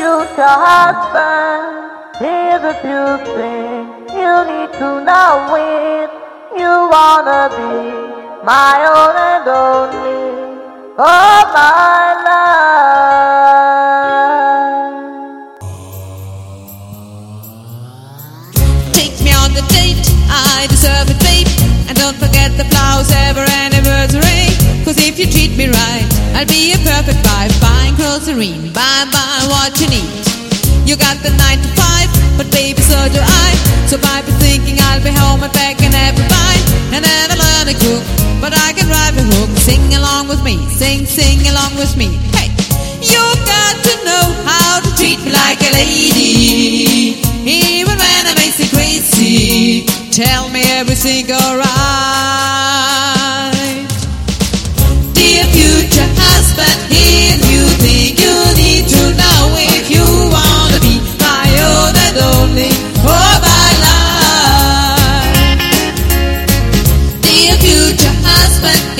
future husband, here's a few things you need to know if you wanna be my own and only all my life. Take me on the date, I deserve it, babe. And don't forget the flowers every anniversary. Cause if you treat me right, I'll be a perfect wife. Buying grocery, buy what you need. You got the 9 to 5, but baby so do I. So I've been thinking I'll be home and back and apple pie. And then I'll learn to cook, but I can drive a hook. Sing along with me, sing along with me. Hey, you got to know how to treat me like a lady, even when I make you crazy. Tell me everything alright. Dear future husband, if you think you need to know if you wanna be my own and only for my life. Dear future husband,